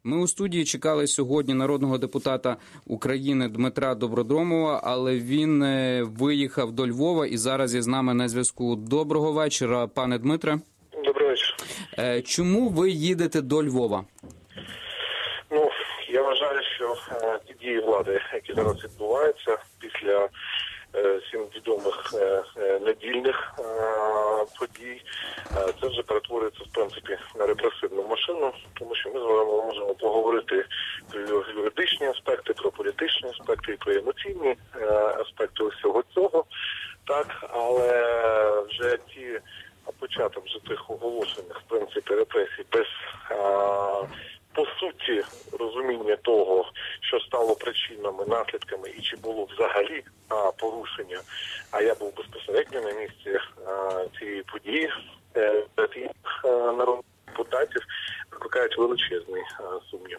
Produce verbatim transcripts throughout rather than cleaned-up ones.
Ми у студії чекали сьогодні народного депутата України Дмитра Добродомова, але він виїхав до Львова і зараз є з нами на зв'язку. Доброго вечора, пане Дмитре. Добрий вечір. Чому ви їдете до Львова? Ну, я вважаю, що е, ті дії влади, які зараз відбуваються після е, всім відомих е, е, недільних е, подій, е, це вже перетворюється, в принципі, на репресивну машину, тому що ми з вами можемо поговорити про юридичні аспекти, про політичні аспекти і про емоційні е, аспекти усього цього, так, але вже ті початок вже тих оголошених, в принципі, репресій без а, по суті розуміння того, що стало причинами, наслідками і чи було взагалі а, порушення, а я був безпосередньо на місці а, цієї події, е, народних депутатів викликають величезний а, сумнів.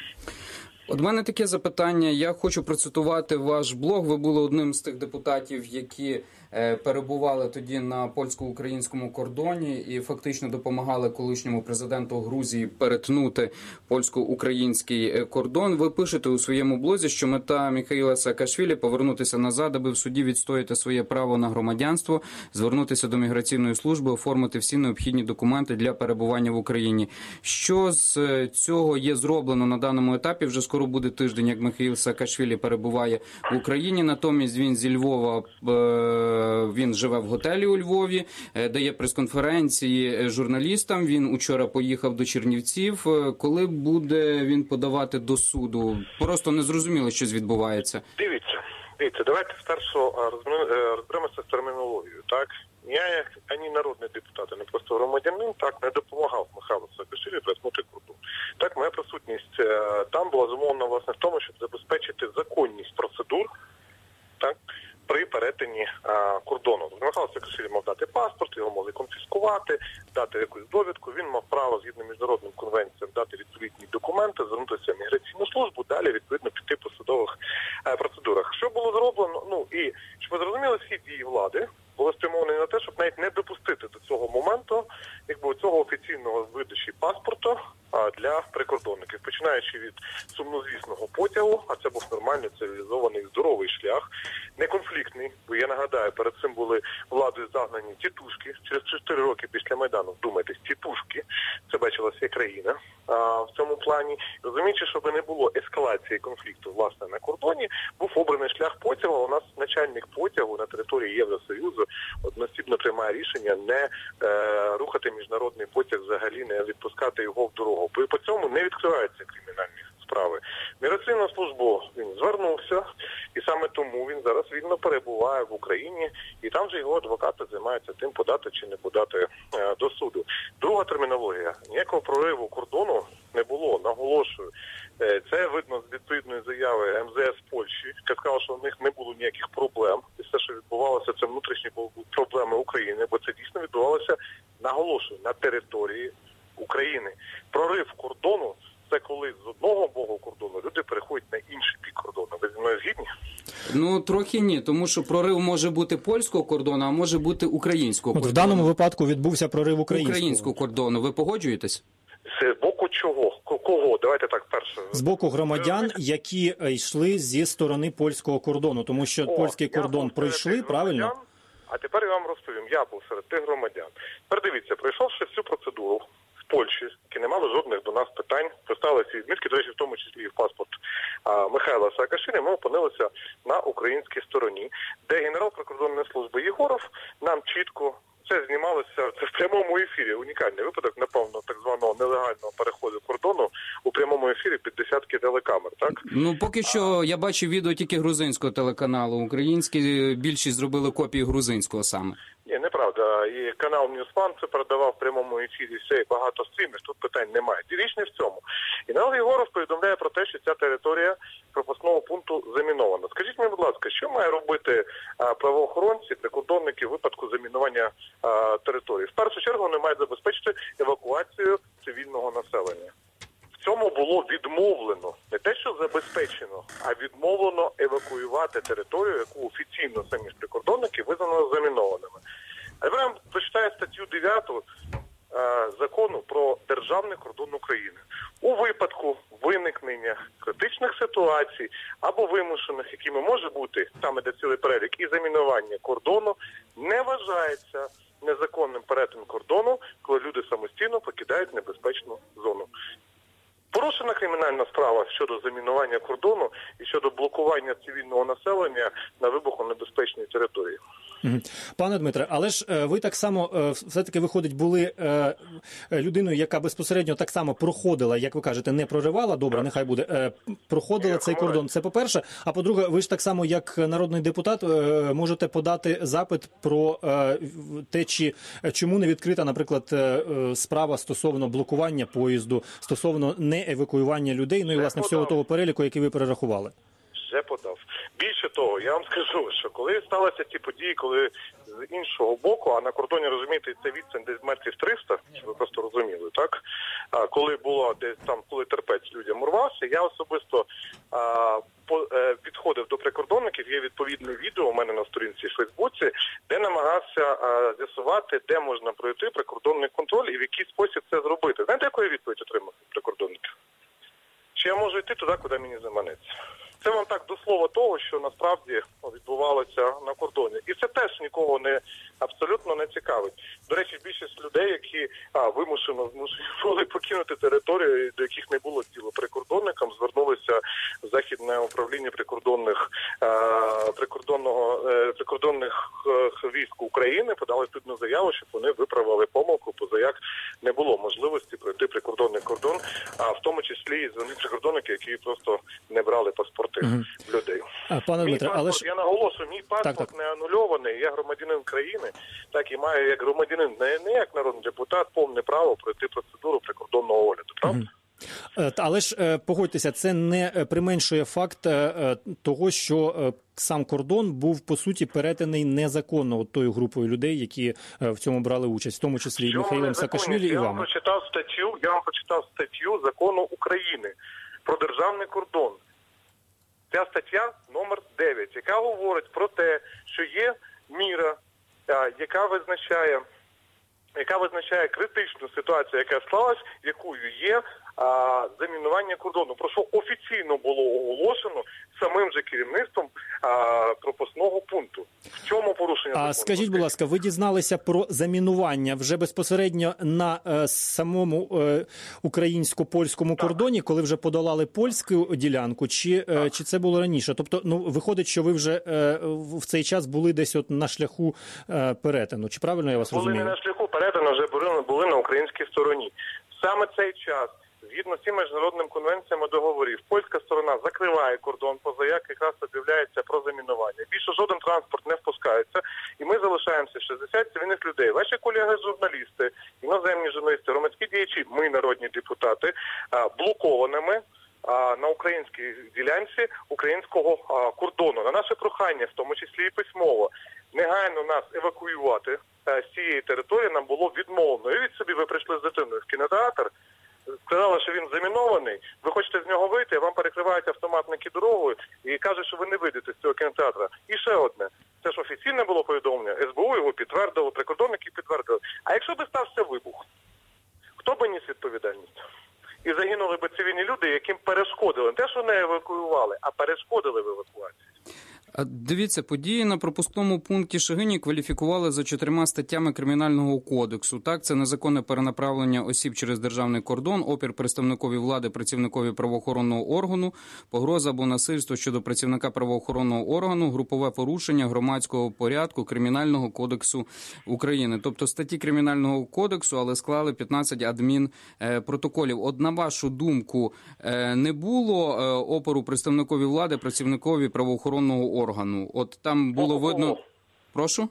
От мене таке запитання. Я хочу процитувати ваш блог. Ви були одним з тих депутатів, які е, перебували тоді на польсько-українському кордоні і фактично допомагали колишньому президенту Грузії перетнути польсько-український кордон. Ви пишете у своєму блозі, що мета Міхаїла Саакашвілі – повернутися назад, аби в суді відстояти своє право на громадянство, звернутися до міграційної служби, оформити всі необхідні документи для перебування в Україні. Що з цього є зроблено на даному етапі? Вже скоро буде тиждень, як Міхаїл Саакашвілі перебуває в Україні. Натомість він зі Львова, він живе в готелі у Львові, дає прес-конференції журналістам. Він учора поїхав до Чернівців. Коли буде він подавати до суду? Просто не зрозуміло, що відбувається. Дивіться, дивіться, давайте спершу розберемося з термінологією, так? Я, як ані народний депутат, ані просто громадянин, так, не допомагав Михайлу Саакашвілі перетнути кордон. Так, моя присутність там була зумовлена, власне, в тому, щоб забезпечити законність процедур, так, при перетині а, кордону. Михайло Саакашвілі мав дати паспорт, його могли конфіскувати, дати якусь довідку. Він мав право, згідно міжнародним конвенціям, дати відповідні документи, звернутися в міграційну службу, далі, відповідно, піти по судових а, процедурах. Що було зроблено? Ну, і, щоб ви зрозуміли, всі дії влади були спрямовані на те, щоб навіть не допустити до цього моменту, якби цього офіційного видачі паспорту а, для прикордонників, починаючи від сумнозвісного потягу, а це був нормальний, цивілізований, здоровий шлях, неконфліктний, бо я нагадаю, перед цим були владою загнані тітушки, через чотири роки після Майдану, вдумайтесь, тітушки, це бачила вся країна а, в цьому плані. Розуміючи, щоб не було ескалації конфлікту, власне, на кордоні, був обраний шлях потягу. У нас начальник потягу на території Євросоюзу одноосібно приймає рішення не е, рухати міжнародний потяг взагалі, не відпускати його в дорогу. Бо і по цьому не відкриваються кримінальні справи. В міграційну службу він звернувся, і саме тому він зараз вільно перебуває в Україні, і там же його адвокати займаються тим, подати чи не подати е, до суду. Друга термінологія. Ніякого прориву кордону не було, наголошую. Е, це видно з відповідної заяви ем зе ес Польщі, яка сказала, що в них не було ніяких проблем. І все, що відбувалося, це внутрішні проблеми України, бо це дійсно відбувалося, наголошую, на території України. Прорив кордону – це коли з одного боку кордону люди переходять на інший бік кордону. Ви зі мною згідні? Ну, трохи ні, тому що прорив може бути польського кордону, а може бути українського кордону. От в даному випадку відбувся прорив українського. Українського кордону. Ви погоджуєтесь? З боку чого? Кого? Давайте так перше. З боку громадян, які йшли зі сторони польського кордону, тому що О, польський кордон пройшли, правильно? А тепер я вам розповім. Я був серед тих громадян. Тепер дивіться, пройшовши всю процедуру в Польщі, які не мали жодних до нас питань, поставили ці відмітки, до речі, в тому числі і в паспорт а, Михайла Саакашвілі, ми опинилися на українській стороні, де генерал прикордонної служби Єгоров нам чітко, це знімалося, це в прямому ефірі, унікальний випадок, напевно, так званого нелегального переходу кордону у прямому ефірі під десятки телекамер, так? Ну, поки що а... я бачу відео тільки грузинського телеканалу, українські більшість зробили копії грузинського саме. Ні, неправда. І канал Ньюсман це передавав в прямому ефірі все і багато стрімів, тут питань немає. Річ не в цьому. Генерал Єгоров повідомляє про те, що ця територія пропускного пункту замінована. Скажіть мені, будь ласка, що має робити а, правоохоронці, прикордонники в випадку замінування а, території? В першу чергу вони мають забезпечити евакуацію цивільного населення. В цьому було відмовлено, не те, що забезпечено, а відмовлено евакуювати територію, яку офіційно самі ж прикордонники визнано замінованими. А я вам прочитаю статтю дев'яту е, закону про державний кордон України. У випадку виникнення критичних ситуацій або вимушених, якими може бути, там іде цілий перелік, і замінування кордону, не вважається незаконним перетин кордону, коли люди самостійно покидають небезпечну зону. Порушена кримінальна справа щодо замінування кордону і щодо блокування цивільного населення на вибухонебезпечній території. Пане Дмитре, але ж ви так само, все-таки, виходить, були людиною, яка безпосередньо так само проходила, як ви кажете, не проривала, добре, нехай буде, проходила цей кордон, це по-перше. А по-друге, ви ж так само, як народний депутат, можете подати запит про те, чи, чому не відкрита, наприклад, справа стосовно блокування поїзду, стосовно не евакуювання людей, ну і, власне, всього того переліку, який ви перерахували. Вже подав. Більше того, я вам скажу, що коли сталися ті події, коли з іншого боку, а на кордоні, розумієте, це відстань десь метрів триста, щоб ви просто розуміли, так? А коли було десь там, коли терпець людям урвався, я особисто а, по, е, підходив до прикордонників, є відповідне відео у мене на сторінці в Фейсбуці, де намагався а, з'ясувати, де можна пройти прикордонний контроль і в який спосіб це зробити. Знаєте, яку я відповідь отримав від прикордонників? Чи я можу йти туди, куди мені заманеться? Це вам так до слова того, що насправді відбувалося на кордоні. І це теж нікого не абсолютно не цікавить. До речі, більшість людей, які а, вимушено змушені покинути територію, до яких не було діла прикордонникам, звернулися в Західне управління прикордонних а, прикордонного а, прикордонних а, військ України, подали відповідну заяву, щоб вони виправили помилку, поза як не було можливості пройти прикордонний кордон, а в тому числі і з прикордонники, які просто не брали паспорт. Угу. Людей. А, пане Дмитре, паспорт, але ж... я наголошую, мій паспорт так, так. не анульований, я громадянин країни, так і маю як громадянин, не, не як народний депутат, повне право пройти процедуру прикордонного огляду, правда? Угу. Але ж, погодьтеся, це не применшує факт того, що сам кордон був, по суті, перетаний незаконно от тою групою людей, які в цьому брали участь, в тому числі і Михайлом Саакашвілі, і вами. Я вам прочитав статтю, я вам прочитав статтю Закону України про державний кордон. Ця стаття номер дев'ять, яка говорить про те, що є міра, яка визначає, яка визначає критичну ситуацію, яка склалась, якою є а, замінування кордону, про що офіційно було оголошено самим же керівництвом а, пропускного пункту. В чому порушення закону? А скажіть, будь ласка, ви дізналися про замінування вже безпосередньо на е, самому е, українсько-польському так. кордоні, коли вже подолали польську ділянку, чи, е, чи це було раніше? Тобто, ну, виходить, що ви вже е, в цей час були десь от на шляху е, перетину. Чи правильно я вас були розумію? Були не на шляху перетину, вже були, були на українській стороні. Саме цей час, згідно з цим міжнародним конвенціями договорів, польська сторона закриває кордон, поза як якраз об'являється про замінування. Більше жоден транспорт не впускається, і ми залишаємося шістдесят цивільних людей. Ваші колеги-журналісти, іноземні журналісти, громадські діячі, ми, народні депутати, блокованими на українській ділянці українського кордону. На наше прохання, в тому числі і письмово, негайно нас евакуювати з цієї території нам було відмовлено. І від собі ви прийшли з дитиною в кінотеатр, сказали, що він замінований, ви хочете з нього вийти, вам перекривають автоматники дорогою і кажуть, що ви не вийдете з цього кінотеатра. І ще одне. Це ж офіційне було повідомлення, ес бе у його підтвердило, прикордонники підтвердили. А якщо би стався вибух, хто би ніс відповідальність? І загинули би цивільні люди, яким перешкодили. Не те, що не евакуювали, а перешкодили в евакуації. Дивіться, події на пропускному пункті Шегині кваліфікували за чотирма статтями Кримінального кодексу. Так, це незаконне перенаправлення осіб через державний кордон, опір представникові влади, працівникові правоохоронного органу, погроза або насильство щодо працівника правоохоронного органу, групове порушення громадського порядку Кримінального кодексу України. Тобто статті Кримінального кодексу, але склали п'ятнадцять адмінпротоколів. От на вашу думку, не було опору представникові влади, працівникові правоохоронного органу? Органу. От там було Бого видно... Богу. Прошу?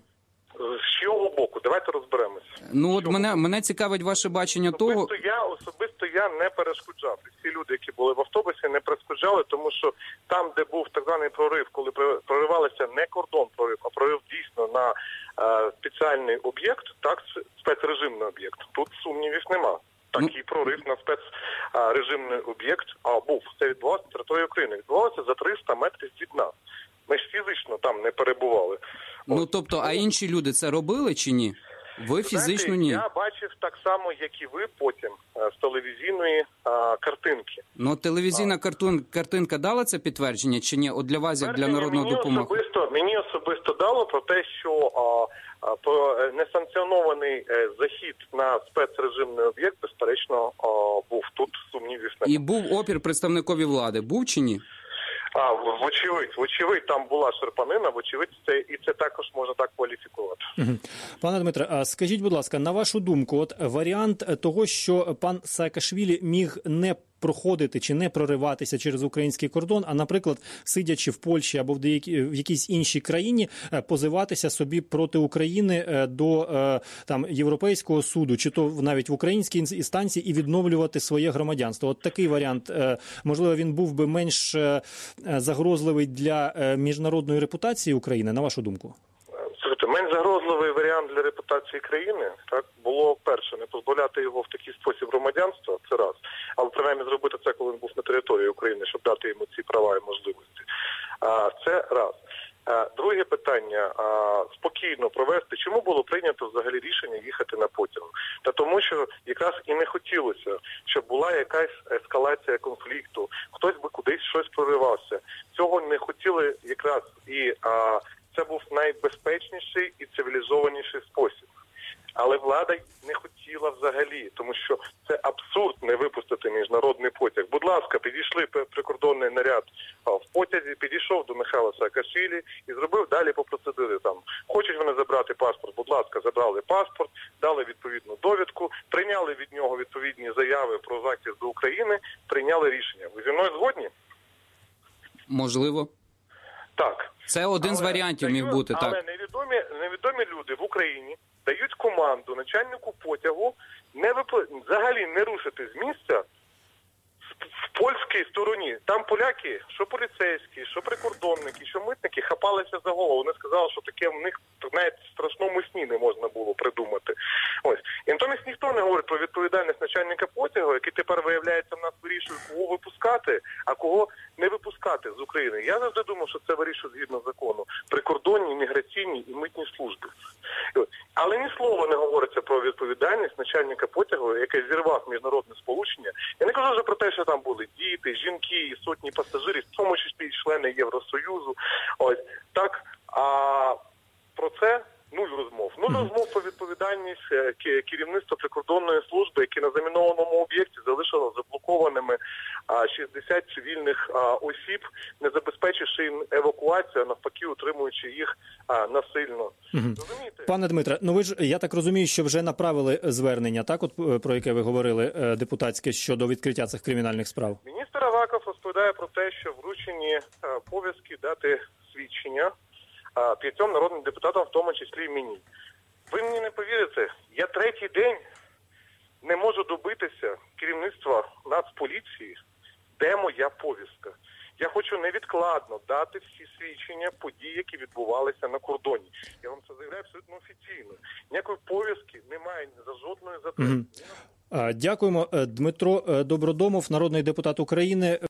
З чого боку? Давайте розберемося. Ну, от мене, мене цікавить ваше бачення особисто того... Я, особисто я не перешкоджав. Всі люди, які були в автобусі, не перешкоджали, тому що там, де був так званий прорив, коли проривалися не кордон прорив, а прорив дійсно на е, спеціальний об'єкт, так, спецрежимний об'єкт, тут сумнівів нема. Такий ну... прорив на спецрежимний об'єкт, а був. Це відбувалося на території України. Відбувалося за триста метрів від нас. Ми ж фізично там не перебували. Ну, тобто, а інші люди це робили чи ні? Ви фізично Знаєте, ні? Я бачив так само, як і ви потім е, з телевізійної а, картинки. Ну, телевізійна картун, картинка дала це підтвердження чи ні? От для вас, як для народного мені допомоги? Особисто, мені особисто дало про те, що а, а, про несанкціонований е, захід на спецрежимний об'єкт, безперечно, а, був. Тут сумнівів немає. І був опір представникові влади. Був чи ні? А, вочевидь, вочевидь, там була шарпанина, вочевидь, це, і це також можна так кваліфікувати. Угу. Пане Дмитре, а скажіть, будь ласка, на вашу думку, от варіант того, що пан Саакашвілі міг не проходити чи не прориватися через український кордон, а, наприклад, сидячи в Польщі або в, деякі, в якійсь іншій країні, позиватися собі проти України до там Європейського суду, чи то навіть в українській інстанції і відновлювати своє громадянство. От такий варіант, можливо, він був би менш загрозливий для міжнародної репутації України, на вашу думку? Менш загрозливий варіант для репутації країни, так, було, перше, не позбавляти його в такий спосіб громадянства, це раз. Але, принаймні, зробити це, коли він був на території України, щоб дати йому ці права і можливості. А, це раз. А, друге питання, а, спокійно провести. Чому було прийнято взагалі рішення їхати на потяг? Та тому, що якраз і не хотілося, щоб була якась ескалація конфлікту, хтось би кудись щось проривався. Цього не хотіли якраз і... А, це був найбезпечніший і цивілізованіший спосіб. Але влада не хотіла взагалі, тому що це абсурд не випустити міжнародний потяг. Будь ласка, підійшли прикордонний наряд в потязі, підійшов до Михайла Саакашвілі і зробив далі по процедурі. Там хочуть вони забрати паспорт, будь ласка, забрали паспорт, дали відповідну довідку, прийняли від нього відповідні заяви про захист до України, прийняли рішення. Ви зі мною згодні? Можливо. Так. Це один але, з варіантів міг бути, але так. Але невідомі, невідомі люди в Україні дають команду начальнику потягу не вип... взагалі не рушити з місця в польській стороні. Там поляки, що поліцейські, що прикордонники, що митники хапалися за голову. Вони сказали, що таке в них навіть в страшному сні не можна було придумати. Ось. І натомість ніхто не говорить про відповідальність начальника потягу, який тепер, виявляється, в нас вирішує, кого випускати, а кого не випускати з України. Я завжди думав, що це вирішує згідно закону прикордонні, міграційні і митні служби. Але ні слова не говориться про відповідальність начальника потягу, який зірвав міжнародне сполучення. Я не кажу вже про те, що там були діти, жінки і сотні пасажирів, в тому числі і члени Євросоюзу. Ось так. А про це нуль розмов. Нуль розмов про відповідальність керівництва прикордонної служби, які на замінованому об'єкті залишило заблокованими шістдесят цивільних осіб, не забезпечивши їм евакуацію, а навпаки утримуючи їх насильно. Розумієте? Пане Дмитре, ну ви ж, я так розумію, що вже направили звернення, так, от про яке ви говорили, депутатське, щодо відкриття цих кримінальних справ? Міністр Аваков розповідає про те, що вручені пов'язки дати свідчення п'ятьом народним депутатам, в тому числі і мені. Ви мені не повірите, я третій день не можу добитися керівництва Нацполіції, де моя повістка. Я хочу невідкладно дати всі свідчення подій, які відбувалися на кордоні. Я вам це заявляю абсолютно офіційно. Ніякої повістки немає за жодної затримки. Дякуємо. Дмитро Добродомов, народний депутат України.